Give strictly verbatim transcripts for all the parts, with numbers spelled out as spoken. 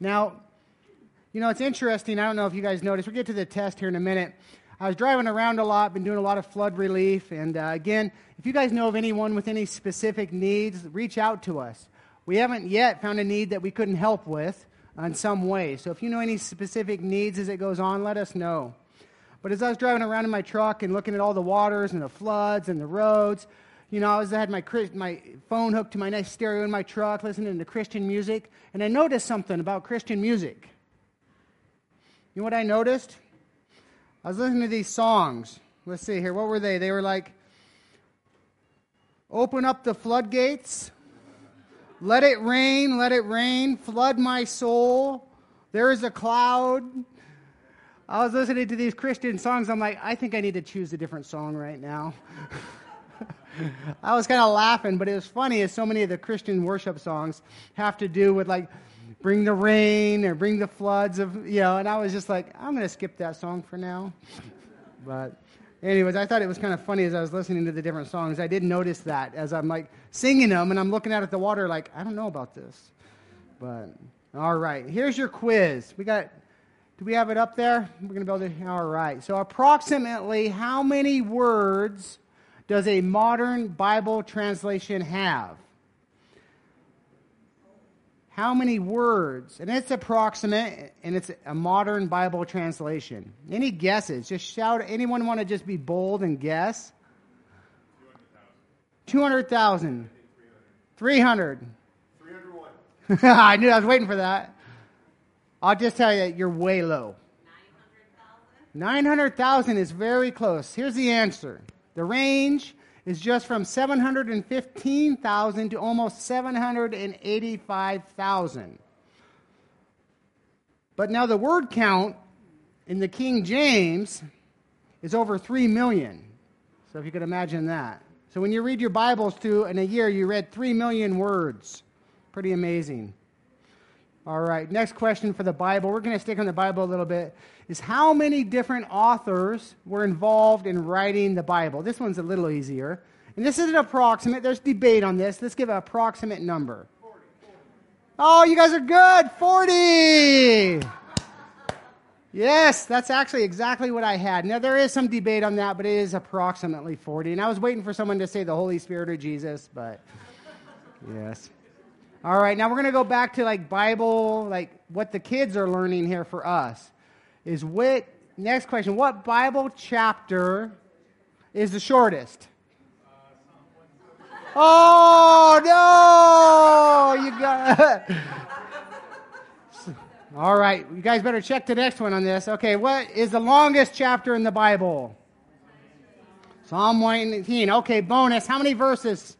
Now, you know, it's interesting. I don't know if you guys noticed. We'll get to the test here in a minute. I was driving around a lot, been doing a lot of flood relief. And uh, again, if you guys know of anyone with any specific needs, reach out to us. We haven't yet found a need that we couldn't help with in some way. So if you know any specific needs as it goes on, let us know. But as I was driving around in my truck and looking at all the waters and the floods and the roads, you know, I, was, I had my my phone hooked to my nice stereo in my truck, listening to Christian music, and I noticed something about Christian music. You know what I noticed? I was listening to these songs. Let's see here. What were they? They were like, open up the floodgates, let it rain, let it rain, flood my soul, there is a cloud. I was listening to these Christian songs. I'm like, I think I need to choose a different song right now. I was kind of laughing, but it was funny as so many of the Christian worship songs have to do with like, bring the rain or bring the floods of, you know, and I was just like, I'm going to skip that song for now. But anyways, I thought it was kind of funny as I was listening to the different songs. I did notice that as I'm like singing them and I'm looking out at the water like, I don't know about this. But all right, here's your quiz. We got, do we have it up there? We're going to be able to, all right. So approximately how many words does a modern Bible translation have? How many words? And it's approximate, and it's a modern Bible translation. Any guesses? Just shout. Anyone want to just be bold and guess? two hundred thousand. three hundred. three hundred one. I knew I was waiting for that. I'll just tell you, you're way low. nine hundred thousand is very close. Here's the answer. The range is just from seven hundred fifteen thousand to almost seven hundred eighty-five thousand. But now the word count in the King James is over three million. So if you could imagine that. So when you read your Bibles through in a year, you read three million words. Pretty amazing. All right, next question for the Bible. We're going to stick on the Bible a little bit. Is how many different authors were involved in writing the Bible? This one's a little easier. And this is an approximate. There's debate on this. Let's give an approximate number. forty, forty. Oh, you guys are good. forty. Yes, that's actually exactly what I had. Now, there is some debate on that, but it is approximately forty. And I was waiting for someone to say the Holy Spirit or Jesus, but yes. All right, now we're going to go back to like Bible, like what the kids are learning here for us. Is what, next question, what Bible chapter is the shortest? Oh, no! You got All right, you guys better check the next one on this. Okay, what is the longest chapter in the Bible? Psalm one nineteen. Okay, bonus. How many verses?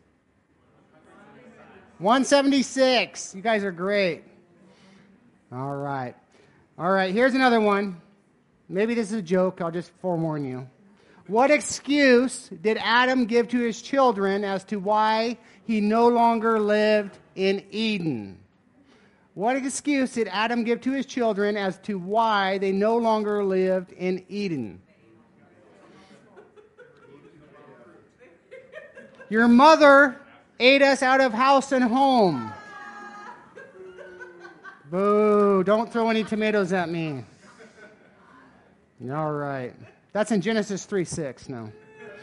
one seventy-six. You guys are great. All right. All right, here's another one. Maybe this is a joke. I'll just forewarn you. What excuse did Adam give to his children as to why he no longer lived in Eden? What excuse did Adam give to his children as to why they no longer lived in Eden? Your mother ate us out of house and home. Boo, don't throw any tomatoes at me. All right. That's in Genesis three six now.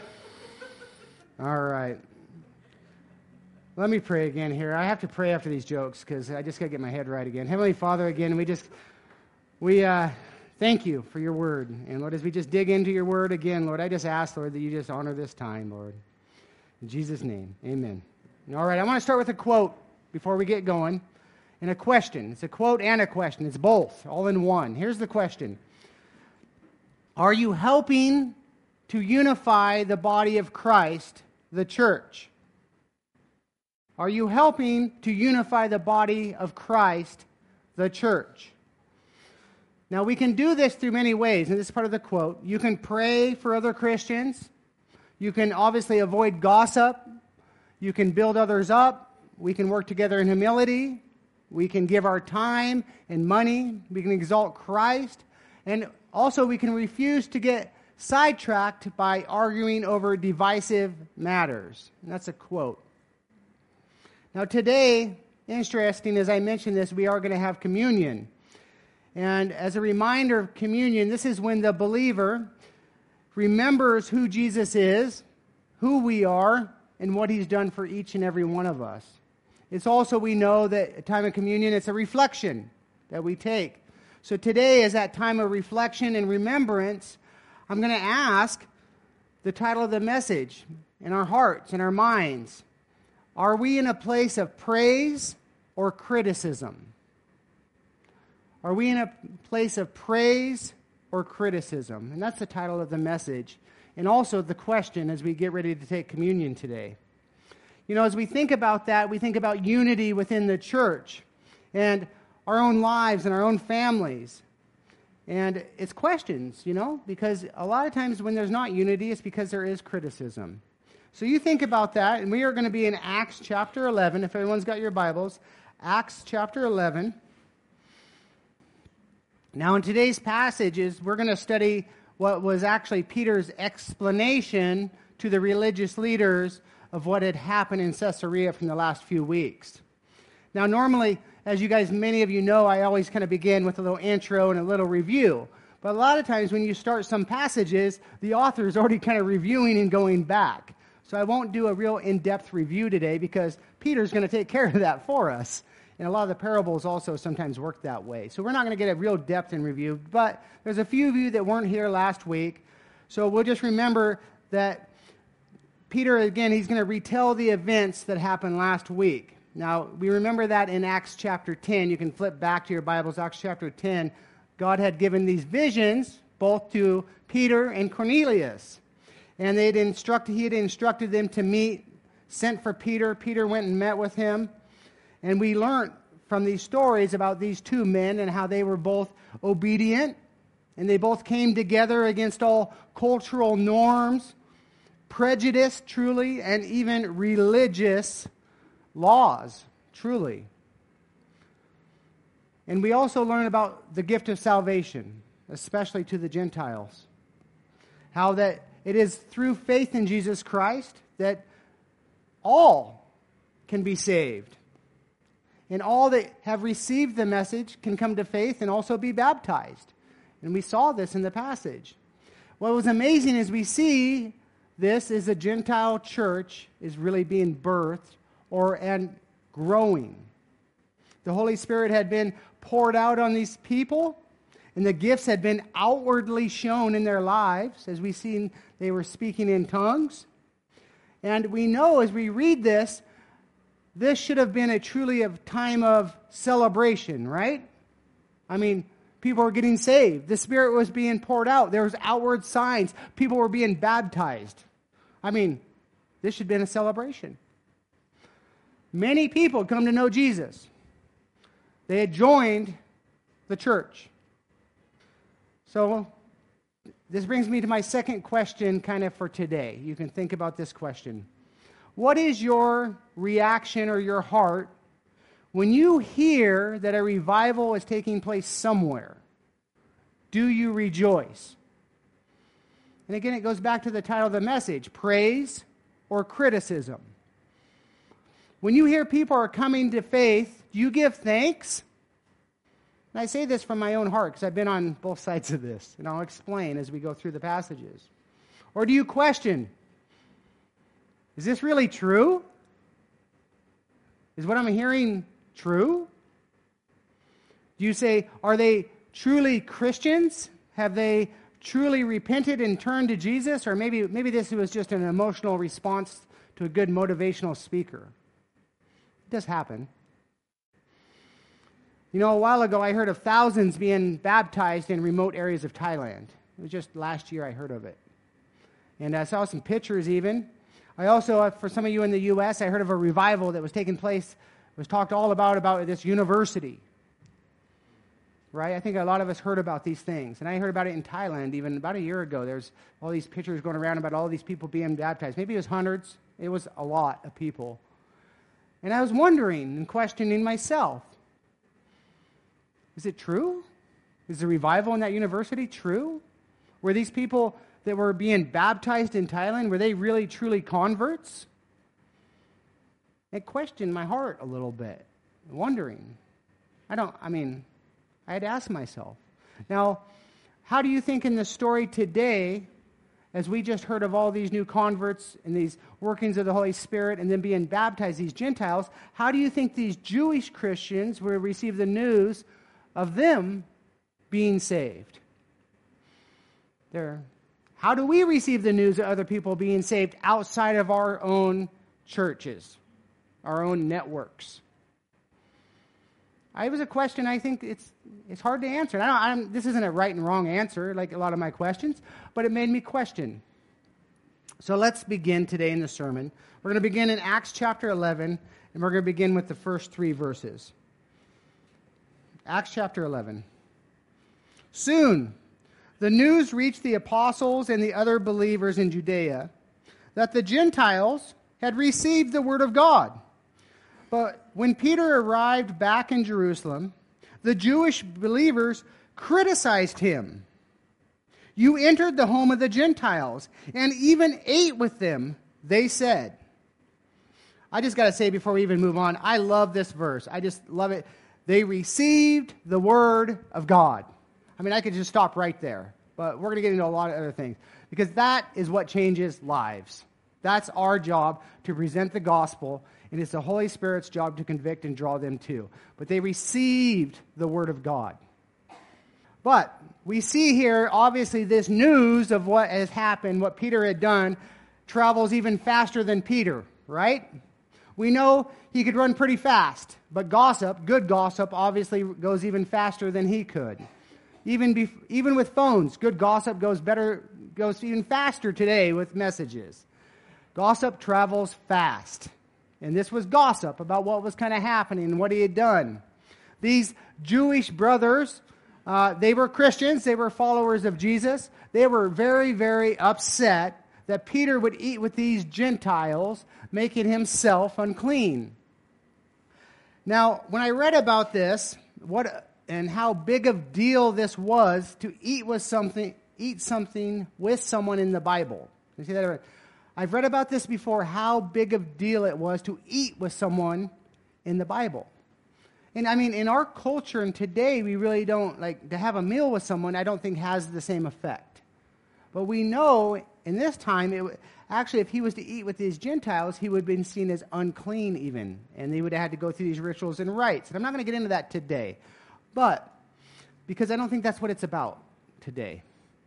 All right. Let me pray again here. I have to pray after these jokes because I just got to get my head right again. Heavenly Father, again, we just, we uh, thank you for your word. And Lord, as we just dig into your word again, Lord, I just ask, Lord, that you just honor this time, Lord. In Jesus' name, amen. All right, I want to start with a quote before we get going. And a question. It's a quote and a question. It's both, all in one. Here's the question. Are you helping to unify the body of Christ, the church? Are you helping to unify the body of Christ, the church? Now, we can do this through many ways, and this is part of the quote. You can pray for other Christians. You can obviously avoid gossip. You can build others up. We can work together in humility. We can give our time and money. We can exalt Christ. And also we can refuse to get sidetracked by arguing over divisive matters. And that's a quote. Now today, interesting, as I mentioned this, we are going to have communion. And as a reminder of communion, this is when the believer remembers who Jesus is, who we are, and what he's done for each and every one of us. It's also, we know that a time of communion, it's a reflection that we take. So today is that time of reflection and remembrance. I'm going to ask the title of the message in our hearts, in our minds. Are we in a place of praise or criticism? Are we in a place of praise or criticism? And that's the title of the message. And also the question as we get ready to take communion today. You know, as we think about that, we think about unity within the church and our own lives and our own families. And it's questions, you know, because a lot of times when there's not unity, it's because there is criticism. So you think about that, and we are going to be in Acts chapter eleven. If everyone's got your Bibles, Acts chapter eleven. Now, in today's passages, we're going to study what was actually Peter's explanation to the religious leaders of what had happened in Caesarea from the last few weeks. Now, normally, as you guys, many of you know, I always kind of begin with a little intro and a little review. But a lot of times when you start some passages, the author is already kind of reviewing and going back. So I won't do a real in-depth review today because Peter's going to take care of that for us. And a lot of the parables also sometimes work that way. So we're not going to get a real depth in review. But there's a few of you that weren't here last week. So we'll just remember that Peter, again, he's going to retell the events that happened last week. Now, we remember that in Acts chapter ten. You can flip back to your Bibles, Acts chapter ten. God had given these visions both to Peter and Cornelius. And they'd instructed, he had instructed them to meet, sent for Peter. Peter went and met with him. And we learned from these stories about these two men and how they were both obedient. And they both came together against all cultural norms, prejudice, truly, and even religious laws, truly. And we also learn about the gift of salvation, especially to the Gentiles. How that it is through faith in Jesus Christ that all can be saved. And all that have received the message can come to faith and also be baptized. And we saw this in the passage. What was amazing is we see this is a Gentile church is really being birthed or and growing. The Holy Spirit had been poured out on these people, and the gifts had been outwardly shown in their lives. As we seen, they were speaking in tongues. And we know as we read this, this should have been a truly a time of celebration, right? I mean, people were getting saved. The Spirit was being poured out. There was outward signs. People were being baptized. I mean, this should have been a celebration. Many people come to know Jesus. They had joined the church. So this brings me to my second question kind of for today. You can think about this question. What is your reaction or your heart when you hear that a revival is taking place somewhere? Do you rejoice? And again, it goes back to the title of the message, praise or criticism. When you hear people are coming to faith, do you give thanks? And I say this from my own heart because I've been on both sides of this, and I'll explain as we go through the passages. Or do you question, is this really true? Is what I'm hearing true? Do you say, are they truly Christians? Have they truly repented and turned to Jesus? Or maybe, maybe this was just an emotional response to a good motivational speaker. It does happen. You know, a while ago I heard of thousands being baptized in remote areas of Thailand. It was just last year I heard of it. And I saw some pictures even. I also, for some of you in the U S, I heard of a revival that was taking place. It was talked all about, about this university. Right? I think a lot of us heard about these things. And I heard about it in Thailand even about a year ago. There's all these pictures going around about all these people being baptized. Maybe it was hundreds. It was a lot of people. And I was wondering and questioning myself. Is it true? Is the revival in that university true? Were these people that were being baptized in Thailand, were they really, truly converts? It questioned my heart a little bit. wondering. I don't, I mean, I had to ask myself. Now, how do you think in the story today, as we just heard of all these new converts and these workings of the Holy Spirit and then being baptized, these Gentiles, how do you think these Jewish Christians will receive the news of them being saved? They're, how do we receive the news of other people being saved outside of our own churches, our own networks? It was a question I think it's it's hard to answer. And I don't, I don't, this isn't a right and wrong answer like a lot of my questions, but it made me question. So let's begin today in the sermon. We're going to begin in Acts chapter eleven, and we're going to begin with the first three verses. Acts chapter eleven. Soon, the news reached the apostles and the other believers in Judea that the Gentiles had received the word of God. But when Peter arrived back in Jerusalem, the Jewish believers criticized him. You entered the home of the Gentiles and even ate with them, they said. I just got to say before we even move on, I love this verse. I just love it. They received the word of God. I mean, I could just stop right there, but we're going to get into a lot of other things because that is what changes lives. That's our job, to present the gospel, and it's the Holy Spirit's job to convict and draw them to. But they received the word of God. But we see here, obviously, this news of what has happened, what Peter had done, travels even faster than Peter, right? We know he could run pretty fast, but gossip, good gossip, obviously goes even faster than he could. Even bef- even with phones, good gossip goes better, goes even faster today with messages. Gossip travels fast. And this was gossip about what was kind of happening and what he had done. These Jewish brothers, uh, they were Christians. They were followers of Jesus. They were very, very upset that Peter would eat with these Gentiles, making himself unclean. Now, when I read about this, what and how big of deal this was to eat with something, eat something with someone in the Bible. You see that? I've read about this before, how big of a deal it was to eat with someone in the Bible. And I mean, in our culture and today, we really don't, like, to have a meal with someone, I don't think has the same effect. But we know in this time, it, actually, if he was to eat with these Gentiles, he would have been seen as unclean even. And they would have had to go through these rituals and rites. And I'm not going to get into that today. But, because I don't think that's what it's about today.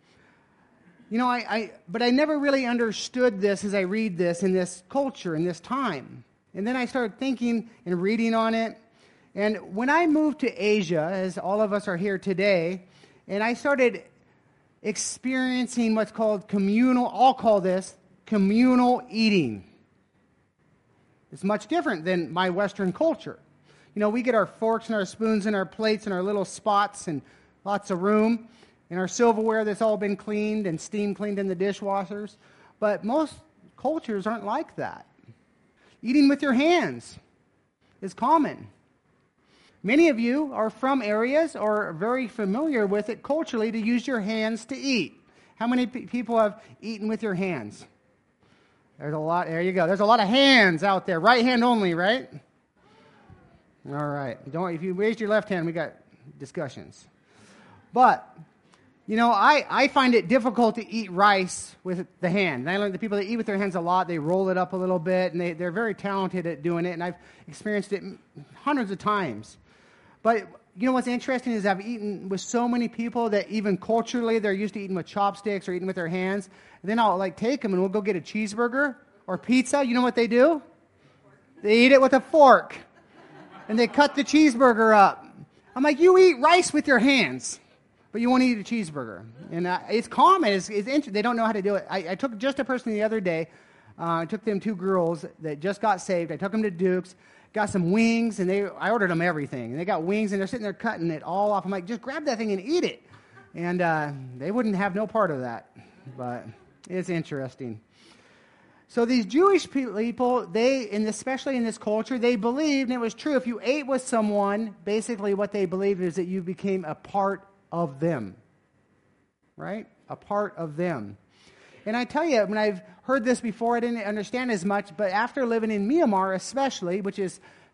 You know, I, I, but I never really understood this as I read this in this culture, in this time. And then I started thinking and reading on it. And when I moved to Asia, as all of us are here today, and I started experiencing what's called communal, I'll call this communal eating. It's much different than my Western culture. You know, we get our forks and our spoons and our plates and our little spots and lots of room. And our silverware that's all been cleaned and steam cleaned in the dishwashers. But most cultures aren't like that. Eating with your hands is common. Many of you are from areas or are very familiar with it culturally to use your hands to eat. How many pe- people have eaten with your hands? There's a lot. There you go. There's a lot of hands out there. Right hand only, right? All right. Don't. If you raised your left hand, we got discussions. But you know, I, I find it difficult to eat rice with the hand. And I learned the people that eat with their hands a lot, they roll it up a little bit, and they, they're very talented at doing it, and I've experienced it hundreds of times. But you know what's interesting is I've eaten with so many people that even culturally they're used to eating with chopsticks or eating with their hands. And then I'll like take them and we'll go get a cheeseburger or pizza. You know what they do? They eat it with a fork. And they cut the cheeseburger up. I'm like, you eat rice with your hands, but you won't eat a cheeseburger. And uh, it's common. It's, it's interesting. They don't know how to do it. I, I took just a person the other day. Uh, I took them two girls that just got saved. I took them to Duke's, got some wings, and they I ordered them everything. And they got wings, and they're sitting there cutting it all off. I'm like, just grab that thing and eat it. And uh, they wouldn't have no part of that. But it's interesting. So these Jewish people, they, and especially in this culture, they believed, and it was true, if you ate with someone, basically what they believed is that you became a part of them. Right? A part of them. And I tell you, when I've heard this before, I didn't understand as much, but after living in Myanmar especially, which is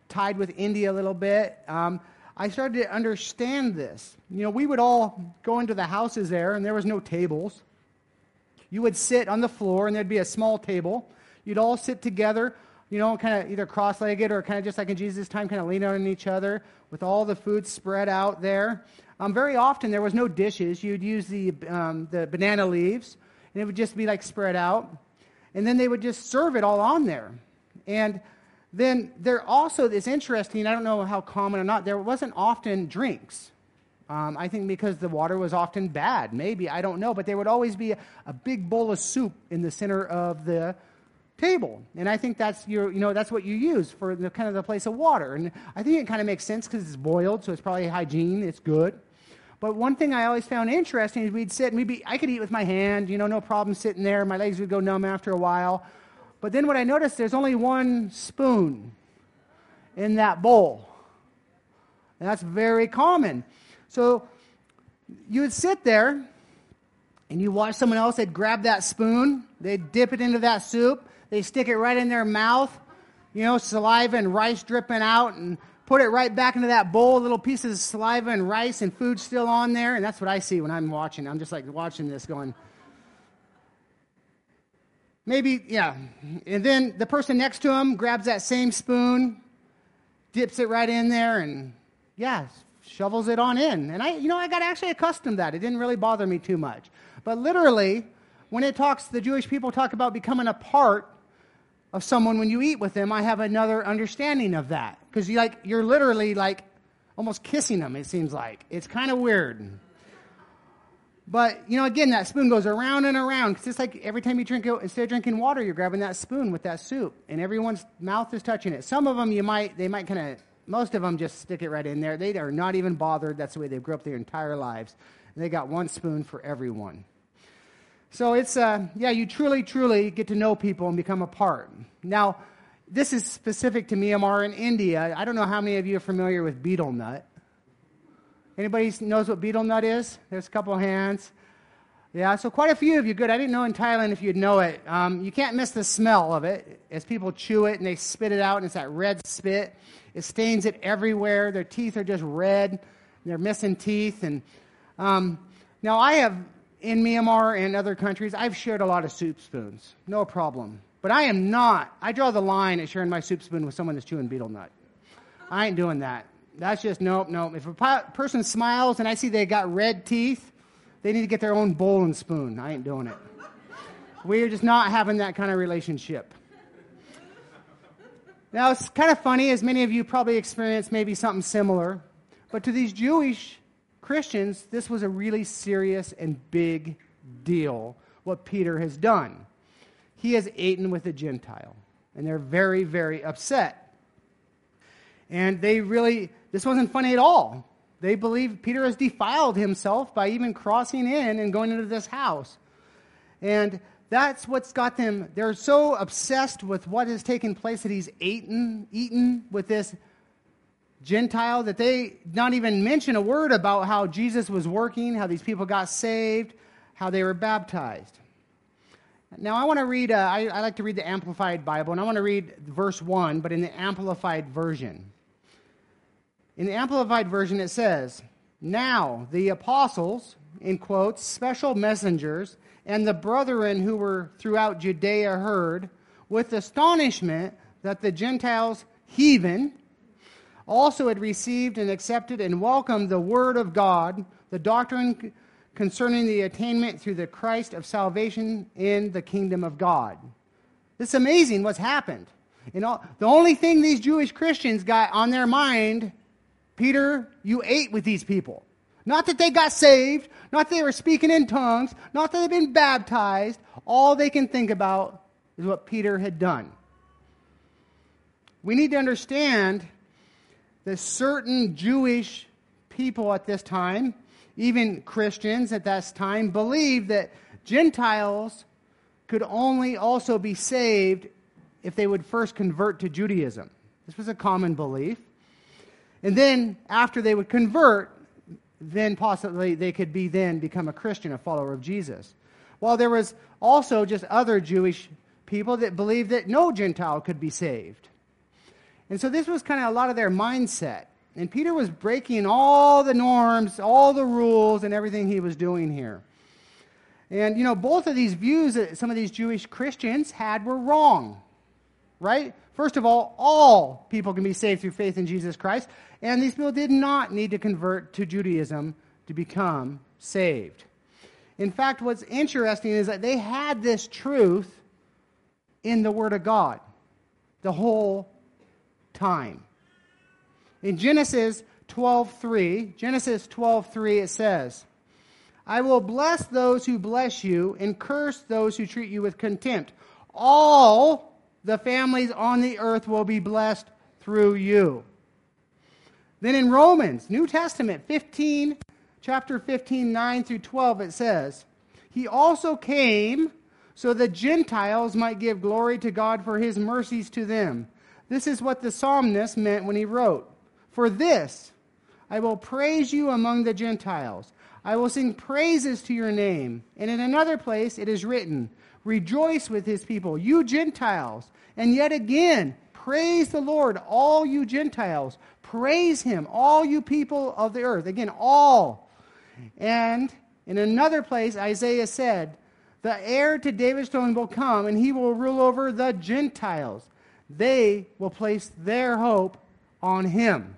tied with India a little bit, um, I started to understand this. You know, we would all go into the houses there, and there was no tables. You would sit on the floor, and there'd be a small table. You'd all sit together, you know, kind of either cross-legged or kind of just like in Jesus' time, kind of lean on each other with all the food spread out there. Um, very often, there was no dishes. You'd use the um, the banana leaves, and it would just be like spread out. And then they would just serve it all on there. And then there also, it's interesting, I don't know how common or not, there wasn't often drinks. Um, I think because the water was often bad, maybe, I don't know. But there would always be a, a big bowl of soup in the center of the table. And I think that's your, you know, that's what you use for the kind of the place of water. And I think it kind of makes sense because it's boiled, so it's probably hygiene, it's good. But one thing I always found interesting is we'd sit and we'd be, I could eat with my hand, you know, no problem sitting there. My legs would go numb after a while. But then what I noticed, there's only one spoon in that bowl. And that's very common. So you would sit there and you watch someone else, they'd grab that spoon, they'd dip it into that soup, they stick it right in their mouth, you know, saliva and rice dripping out, and put it right back into that bowl, little pieces of saliva and rice and food still on there. And that's what I see when I'm watching. I'm just like watching this going, maybe, yeah. And then the person next to him grabs that same spoon, dips it right in there, and yeah, shovels it on in. And I, you know, I got actually accustomed to that. It didn't really bother me too much. But literally, when it talks, the Jewish people talk about becoming a part of someone when you eat with them, I have another understanding of that. Because you like, you're literally like almost kissing them, it seems like. It's kind of weird. But, you know, again, that spoon goes around and around. It's just like every time you drink it, instead of drinking water, you're grabbing that spoon with that soup. And everyone's mouth is touching it. Some of them, you might, they might kind of, most of them just stick it right in there. They are not even bothered. That's the way they grew up their entire lives. And they got one spoon for everyone. So it's, uh, yeah, you truly, truly get to know people and become a part. Now, this is specific to Myanmar and India. I don't know how many of you are familiar with betel nut. Anybody knows what betel nut is? There's a couple hands. Yeah, so quite a few of you. Good. I didn't know in Thailand if you'd know it. Um, you can't miss the smell of it as people chew it and they spit it out, and it's that red spit. It stains it everywhere. Their teeth are just red. And they're missing teeth. And um, now I have, in Myanmar and other countries, I've shared a lot of soup spoons. No problem. But I am not. I draw the line at sharing my soup spoon with someone that's chewing betel nut. I ain't doing that. That's just, nope, nope. If a person smiles and I see they got red teeth, they need to get their own bowl and spoon. I ain't doing it. We're just not having that kind of relationship. Now, it's kind of funny, as many of you probably experienced maybe something similar, but to these Jewish Christians, this was a really serious and big deal, what Peter has done. He has eaten with a Gentile, and they're very, very upset. And they really, this wasn't funny at all. They believe Peter has defiled himself by even crossing in and going into this house. And that's what's got them, they're so obsessed with what has taken place that he's eaten, eaten with this Gentile that they not even mention a word about how Jesus was working, how these people got saved, how they were baptized. Now I want to read, uh, I, I like to read the Amplified Bible, and I want to read verse one, but in the Amplified Version. In the Amplified Version it says, "Now the apostles," in quotes, "special messengers, and the brethren who were throughout Judea heard, with astonishment, that the Gentiles, heathen, also had received and accepted and welcomed the word of God, the doctrine concerning the attainment through the Christ of salvation in the kingdom of God." It's amazing what's happened. You know, the only thing these Jewish Christians got on their mind, Peter, you ate with these people. Not that they got saved, not that they were speaking in tongues, not that they've been baptized. All they can think about is what Peter had done. We need to understand that certain Jewish people at this time, even Christians at that time, believed that Gentiles could only also be saved if they would first convert to Judaism. This was a common belief. And then, after they would convert, then possibly they could be then become a Christian, a follower of Jesus. While there was also just other Jewish people that believed that no Gentile could be saved. And so this was kind of a lot of their mindset. And Peter was breaking all the norms, all the rules, and everything he was doing here. And, you know, both of these views that some of these Jewish Christians had were wrong, right? First of all, all people can be saved through faith in Jesus Christ, and these people did not need to convert to Judaism to become saved. In fact, what's interesting is that they had this truth in the Word of God the whole time. In Genesis twelve three, Genesis twelve three, it says, I will bless those who bless you and curse those who treat you with contempt. All the families on the earth will be blessed through you. Then in Romans, New Testament, fifteen, chapter fifteen, nine through twelve, it says, He also came so the Gentiles might give glory to God for His mercies to them. This is what the psalmist meant when he wrote, For this I will praise you among the Gentiles. I will sing praises to your name. And in another place it is written, Rejoice with His people, you Gentiles. And yet again, praise the Lord, all you Gentiles. Praise Him, all you people of the earth. Again, all. And in another place, Isaiah said, The heir to David's throne will come, and He will rule over the Gentiles. They will place their hope on Him.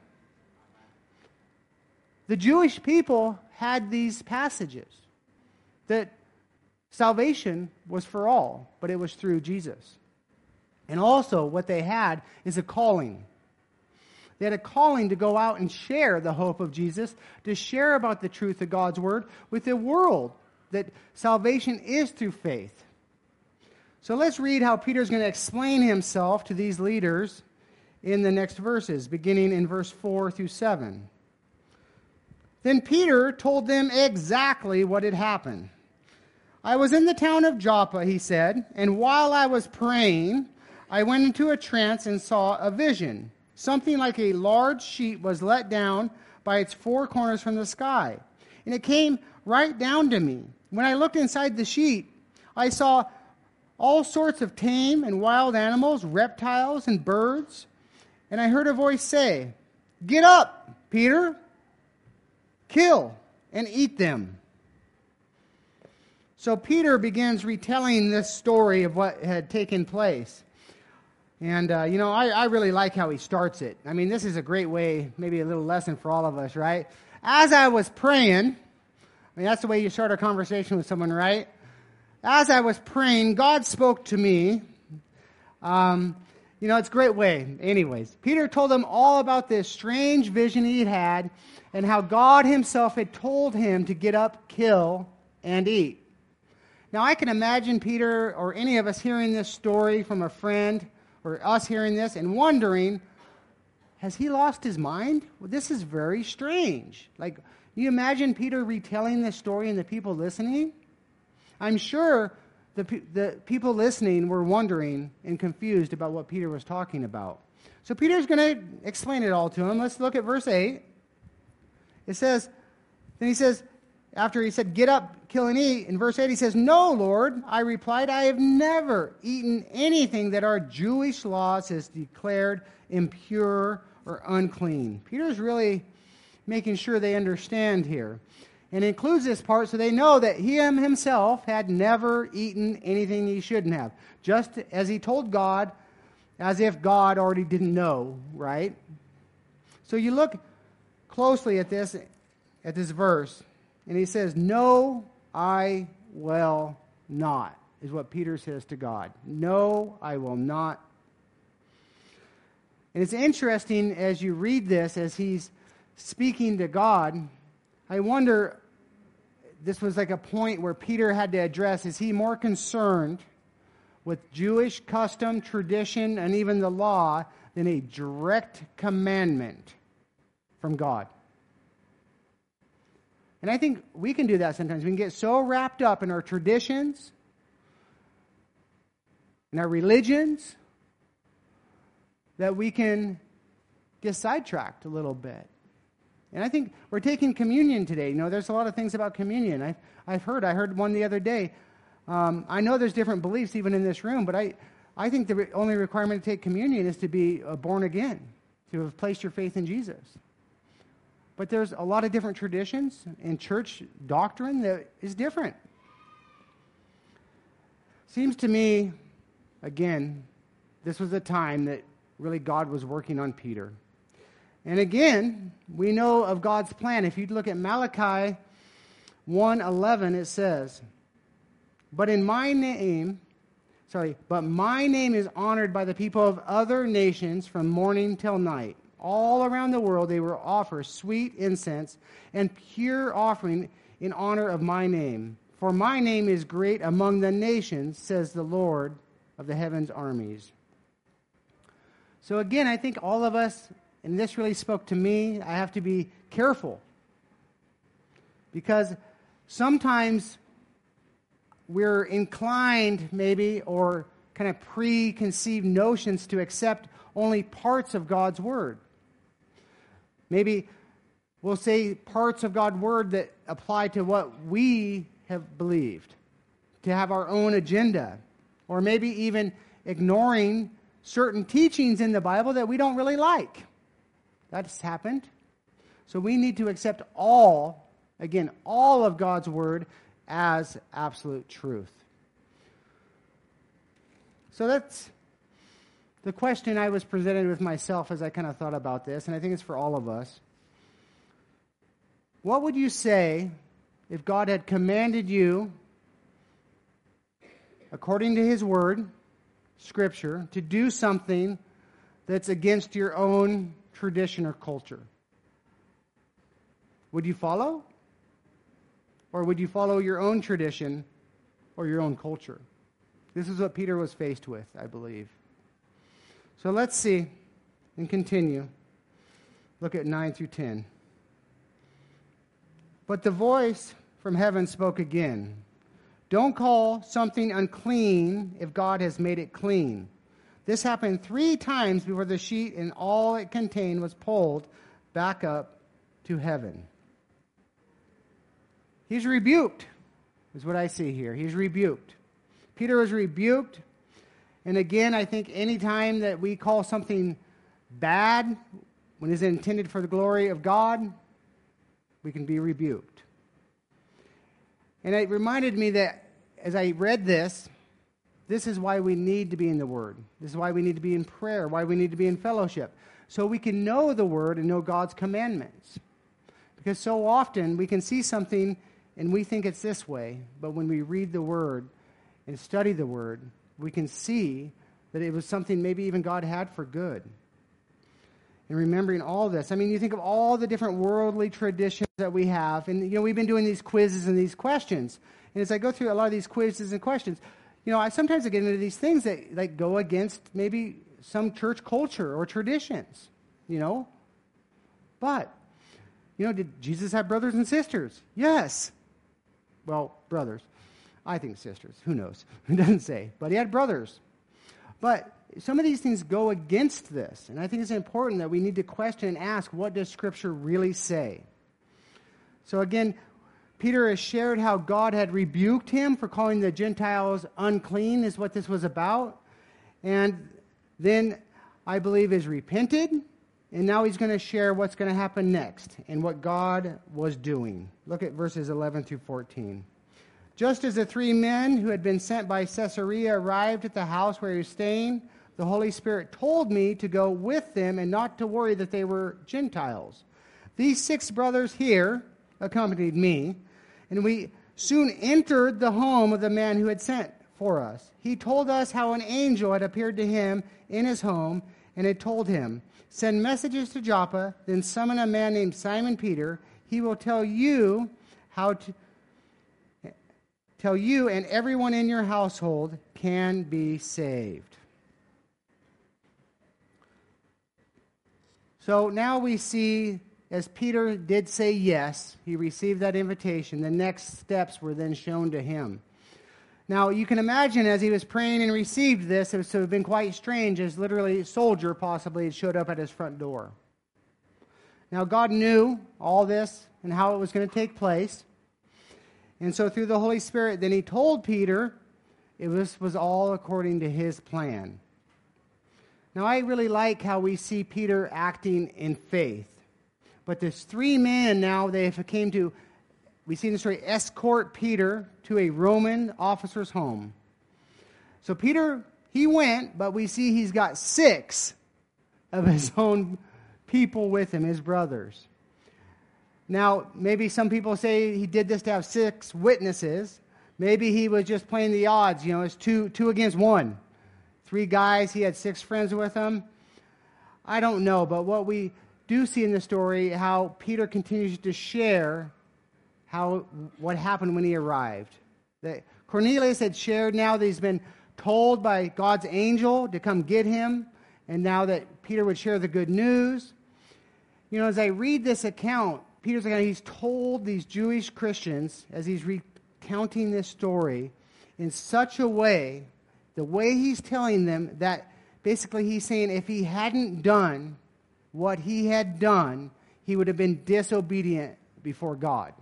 The Jewish people had these passages that salvation was for all, but it was through Jesus. And also what they had is a calling. They had a calling to go out and share the hope of Jesus, to share about the truth of God's Word with the world, that salvation is through faith. So let's read how Peter's going to explain himself to these leaders in the next verses, beginning in verse four through seven. Then Peter told them exactly what had happened. I was in the town of Joppa, he said, and while I was praying, I went into a trance and saw a vision. Something like a large sheet was let down by its four corners from the sky, and it came right down to me. When I looked inside the sheet, I saw all sorts of tame and wild animals, reptiles and birds, and I heard a voice say, Get up, Peter, kill and eat them. So Peter begins retelling this story of what had taken place. And, uh, you know, I, I really like how he starts it. I mean, this is a great way, maybe a little lesson for all of us, right? As I was praying, I mean, that's the way you start a conversation with someone, right? As I was praying, God spoke to me. Um, you know, it's a great way. Anyways, Peter told them all about this strange vision he had and how God Himself had told him to get up, kill, and eat. Now, I can imagine Peter or any of us hearing this story from a friend or us hearing this and wondering, has he lost his mind? Well, this is very strange. Like, you imagine Peter retelling this story and the people listening? I'm sure the, the people listening were wondering and confused about what Peter was talking about. So Peter's going to explain it all to them. Let's look at verse eight. It says, then he says, after he said, get up, kill and eat, in verse eight he says, No, Lord, I replied, I have never eaten anything that our Jewish laws has declared impure or unclean. Peter's really making sure they understand here. And includes this part so they know that he himself had never eaten anything he shouldn't have. Just as he told God, as if God already didn't know, right? So you look closely at this, at this verse, and he says, No, I will not, is what Peter says to God. No, I will not. And it's interesting as you read this, as he's speaking to God, I wonder, this was like a point where Peter had to address, is he more concerned with Jewish custom, tradition, and even the law than a direct commandment from God? And I think we can do that sometimes. We can get so wrapped up in our traditions, in our religions, that we can get sidetracked a little bit. And I think we're taking communion today. You know, there's a lot of things about communion. I've, I've heard, I heard one the other day. Um, I know there's different beliefs even in this room, but I, I think the re- only requirement to take communion is to be uh, born again, to have placed your faith in Jesus. But there's a lot of different traditions in church doctrine that is different. Seems to me, again, this was a time that really God was working on Peter. And again, we know of God's plan. If you look at Malachi one eleven, it says, But in my name, sorry, but my name is honored by the people of other nations from morning till night. All around the world they will offer sweet incense and pure offering in honor of my name. For my name is great among the nations, says the Lord of the heavens' armies. So again, I think all of us, and this really spoke to me, I have to be careful. Because sometimes we're inclined maybe, or kind of preconceived notions to accept only parts of God's Word. Maybe we'll say parts of God's Word that apply to what we have believed, to have our own agenda, or maybe even ignoring certain teachings in the Bible that we don't really like. That's happened. So we need to accept all, again, all of God's Word as absolute truth. So that's the question I was presented with myself as I kind of thought about this, and I think it's for all of us. What would you say if God had commanded you, according to His Word, Scripture, to do something that's against your own tradition or culture? Would you follow? Or would you follow your own tradition or your own culture? This is what Peter was faced with, I believe. So let's see and continue. Look at nine through ten. But the voice from heaven spoke again. Don't call something unclean if God has made it clean. This happened three times before the sheet and all it contained was pulled back up to heaven. He's rebuked, is what I see here. He's rebuked. Peter was rebuked. And again, I think any time that we call something bad when it's intended for the glory of God, we can be rebuked. And it reminded me that as I read this, this is why we need to be in the Word. This is why we need to be in prayer, why we need to be in fellowship. So we can know the Word and know God's commandments. Because so often we can see something and we think it's this way, but when we read the Word and study the Word, we can see that it was something maybe even God had for good. And remembering all this, I mean, you think of all the different worldly traditions that we have, and, you know, we've been doing these quizzes and these questions. And as I go through a lot of these quizzes and questions, you know, I sometimes I get into these things that like go against maybe some church culture or traditions, you know. But, you know, did Jesus have brothers and sisters? Yes. Well, brothers. I think sisters. Who knows? It doesn't say. But he had brothers. But some of these things go against this. And I think it's important that we need to question and ask, what does Scripture really say? So again, Peter has shared how God had rebuked him for calling the Gentiles unclean, is what this was about. And then, I believe, is repented. And now he's going to share what's going to happen next and what God was doing. Look at verses eleven through fourteen. Just as the three men who had been sent by Caesarea arrived at the house where he was staying, the Holy Spirit told me to go with them and not to worry that they were Gentiles. These six brothers here accompanied me, and we soon entered the home of the man who had sent for us. He told us how an angel had appeared to him in his home and had told him, "Send messages to Joppa, then summon a man named Simon Peter. He will tell you how to tell you and everyone in your household can be saved." So now we see, as Peter did say yes, he received that invitation. The next steps were then shown to him. Now, you can imagine as he was praying and received this, it would have been quite strange as literally a soldier possibly had showed up at his front door. Now, God knew all this and how it was going to take place. And so through the Holy Spirit, then he told Peter It was, was all according to his plan. Now, I really like how we see Peter acting in faith. But there's three men now, they came to, we see in the story, escort Peter to a Roman officer's home. So Peter, he went, but we see he's got six of his own people with him, his brothers. Now, maybe some people say he did this to have six witnesses. Maybe he was just playing the odds, you know, it's two, two against one. Three guys, he had six friends with him. I don't know, but what we do see in the story, how Peter continues to share how what happened when he arrived. That Cornelius had shared now that he's been told by God's angel to come get him, and now that Peter would share the good news. You know, as I read this account, Peter's account, he's told these Jewish Christians, as he's recounting this story, in such a way, the way he's telling them, that basically he's saying if he hadn't done what he had done, he would have been disobedient before God.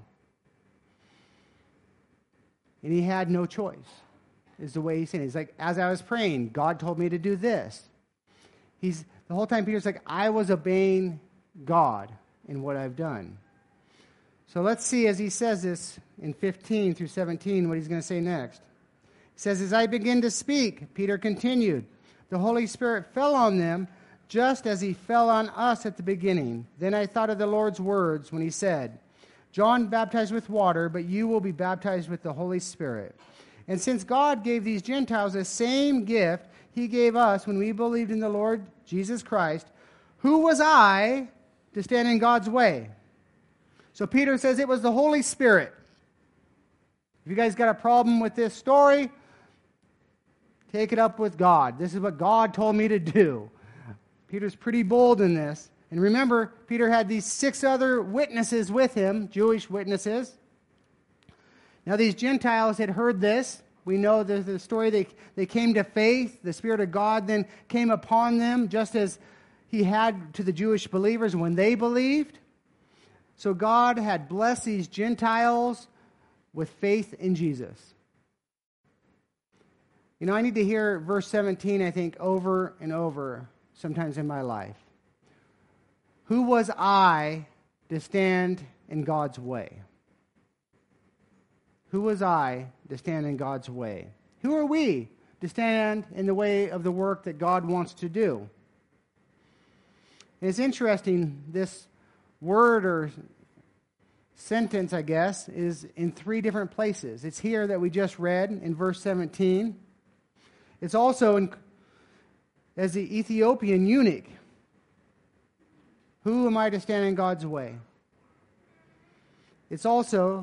And he had no choice, is the way he's saying it. He's like, as I was praying, God told me to do this. He's the whole time Peter's like, I was obeying God in what I've done. So let's see, as he says this in fifteen through seventeen, what he's going to say next. He says, as I begin to speak, Peter continued, the Holy Spirit fell on them just as he fell on us at the beginning. Then I thought of the Lord's words when he said, John baptized with water, but you will be baptized with the Holy Spirit. And since God gave these Gentiles the same gift he gave us when we believed in the Lord Jesus Christ, who was I to stand in God's way? So Peter says it was the Holy Spirit. If you guys got a problem with this story, take it up with God. This is what God told me to do. Peter's pretty bold in this. And remember, Peter had these six other witnesses with him, Jewish witnesses. Now these Gentiles had heard this. We know the, the story, they, they came to faith. The Spirit of God then came upon them, just as he had to the Jewish believers when they believed. So God had blessed these Gentiles with faith in Jesus. You know, I need to hear verse seventeen, I think, over and over sometimes in my life. Who was I to stand in God's way? Who was I to stand in God's way? Who are we to stand in the way of the work that God wants to do? And it's interesting, this word or sentence, I guess, is in three different places. It's here that we just read in verse seventeen. It's also in, as the Ethiopian eunuch. Who am I to stand in God's way? It's also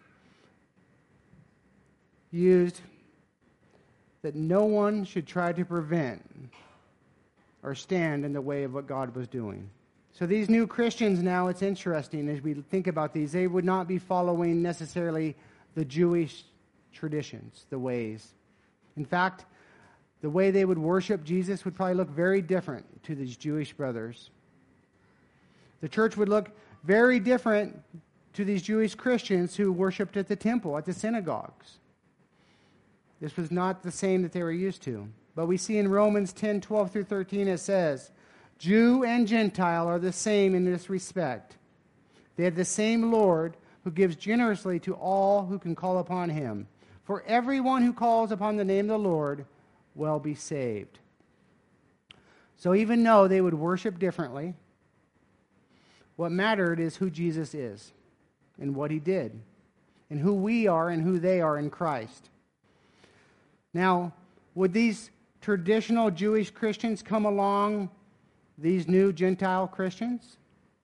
used that no one should try to prevent or stand in the way of what God was doing. So these new Christians now, it's interesting as we think about these, they would not be following necessarily the Jewish traditions, the ways. In fact, the way they would worship Jesus would probably look very different to these Jewish brothers. The church would look very different to these Jewish Christians who worshiped at the temple, at the synagogues. This was not the same that they were used to. But we see in Romans ten, twelve through thirteen, it says, Jew and Gentile are the same in this respect. They have the same Lord who gives generously to all who can call upon him. For everyone who calls upon the name of the Lord will be saved. So even though they would worship differently, what mattered is who Jesus is and what he did, and who we are and who they are in Christ. Now, would these traditional Jewish Christians come along these new Gentile Christians?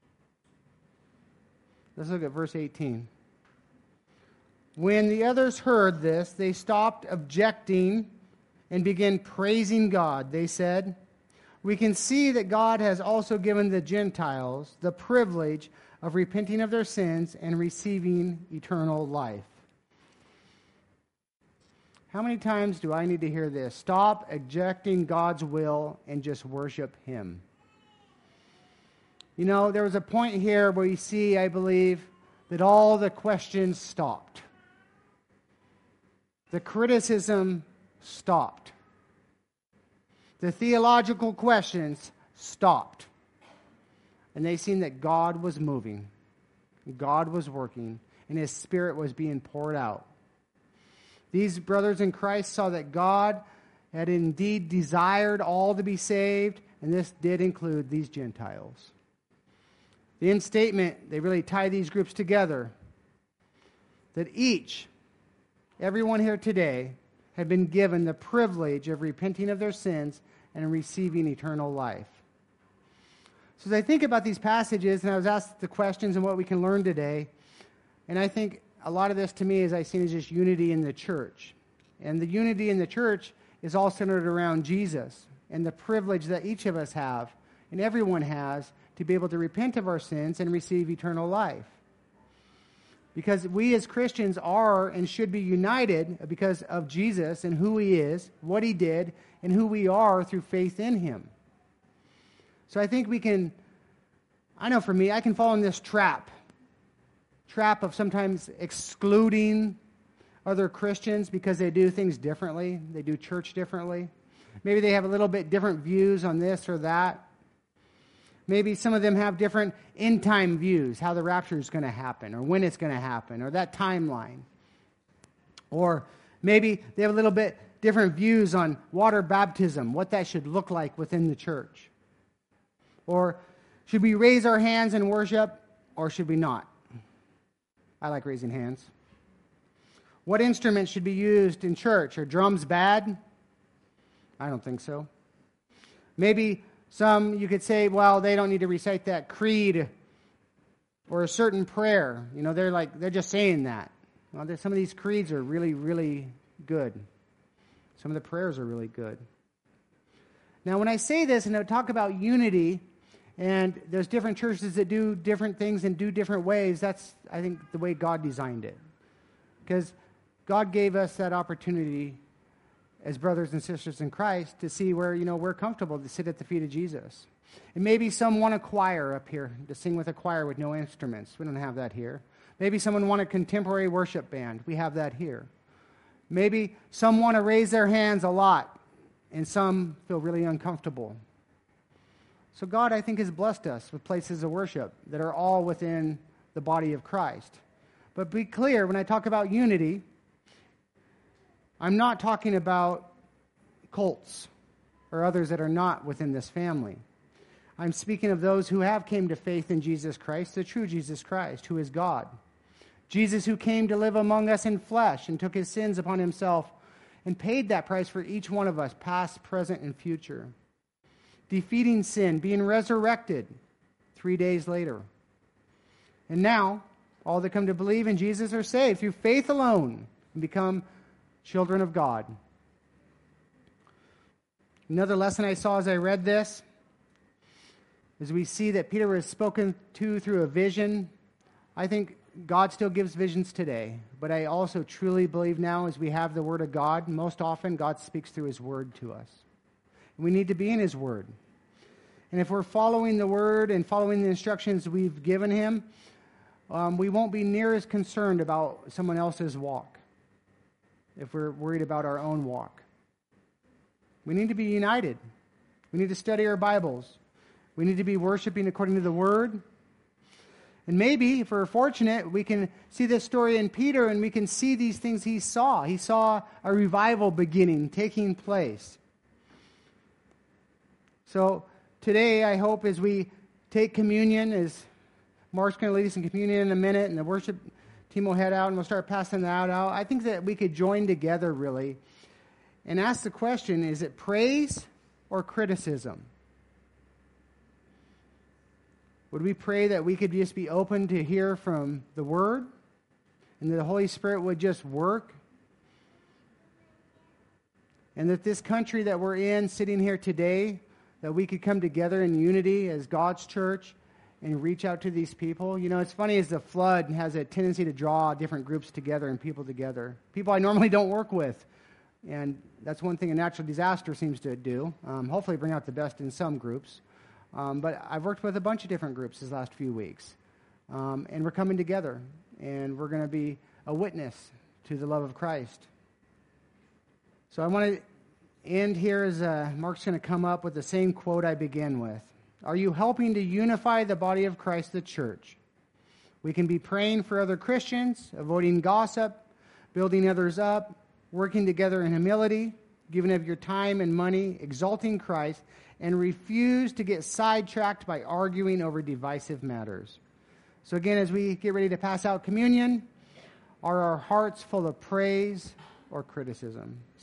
Let's look at verse eighteen. When the others heard this, they stopped objecting and began praising God. They said, we can see that God has also given the Gentiles the privilege of repenting of their sins and receiving eternal life. How many times do I need to hear this? Stop objecting God's will and just worship him. You know, there was a point here where you see, I believe, that all the questions stopped. The criticism stopped. The theological questions stopped. And they seen that God was moving. God was working. And His Spirit was being poured out. These brothers in Christ saw that God had indeed desired all to be saved. And this did include these Gentiles. The end statement, they really tie these groups together. That each, everyone here today, had been given the privilege of repenting of their sins and receiving eternal life. So as I think about these passages, and I was asked the questions and what we can learn today, and I think a lot of this to me, as I see, is just unity in the church. And the unity in the church is all centered around Jesus and the privilege that each of us have, and everyone has, to be able to repent of our sins and receive eternal life. Because we as Christians are and should be united because of Jesus and who He is, what He did, and who we are through faith in Him. So I think we can, I know for me, I can fall in this trap. Trap of sometimes excluding other Christians because they do things differently. They do church differently. Maybe they have a little bit different views on this or that. Maybe some of them have different end-time views, how the rapture is going to happen, or when it's going to happen, or that timeline. Or maybe they have a little bit different views on water baptism, what that should look like within the church. Or should we raise our hands in worship, or should we not? I like raising hands. What instruments should be used in church? Are drums bad? I don't think so. Maybe some, you could say, well, they don't need to recite that creed or a certain prayer. You know, they're like, they're just saying that. Well, some of these creeds are really, really good. Some of the prayers are really good. Now, when I say this and I talk about unity, and there's different churches that do different things and do different ways, that's, I think, the way God designed it. Because God gave us that opportunity as brothers and sisters in Christ to see where, you know, we're comfortable to sit at the feet of Jesus. And maybe some want a choir up here to sing with a choir with no instruments. We don't have that here. Maybe someone want a contemporary worship band. We have that here. Maybe some want to raise their hands a lot, and some feel really uncomfortable. So God, I think, has blessed us with places of worship that are all within the body of Christ. But be clear, when I talk about unity, I'm not talking about cults or others that are not within this family. I'm speaking of those who have came to faith in Jesus Christ, the true Jesus Christ, who is God. Jesus who came to live among us in flesh and took His sins upon Himself and paid that price for each one of us, past, present, and future. Defeating sin, being resurrected three days later. And now, all that come to believe in Jesus are saved through faith alone and become children of God. Another lesson I saw as I read this is we see that Peter was spoken to through a vision. I think God still gives visions today, but I also truly believe now as we have the Word of God, most often God speaks through His Word to us. We need to be in His Word. And if we're following the Word and following the instructions we've given Him, um, we won't be near as concerned about someone else's walk if we're worried about our own walk. We need to be united. We need to study our Bibles. We need to be worshiping according to the Word. And maybe, if we're fortunate, we can see this story in Peter and we can see these things he saw. He saw a revival beginning, taking place. So today, I hope as we take communion, as Mark's going to lead us in communion in a minute, and the worship team will head out and we'll start passing that out, I think that we could join together, really, and ask the question, is it praise or criticism? Would we pray that we could just be open to hear from the Word and that the Holy Spirit would just work? And that this country that we're in, sitting here today, that we could come together in unity as God's church and reach out to these people. You know, it's funny as the flood has a tendency to draw different groups together and people together. People I normally don't work with. And that's one thing a natural disaster seems to do. Um, hopefully bring out the best in some groups. Um, but I've worked with a bunch of different groups these last few weeks. Um, and we're coming together. And we're going to be a witness to the love of Christ. So I want to end here as uh, Mark's going to come up with the same quote I begin with. Are you helping to unify the body of Christ, the church? We can be praying for other Christians, avoiding gossip, building others up, working together in humility, giving of your time and money, exalting Christ, and refuse to get sidetracked by arguing over divisive matters. So again, as we get ready to pass out communion, are our hearts full of praise or criticism?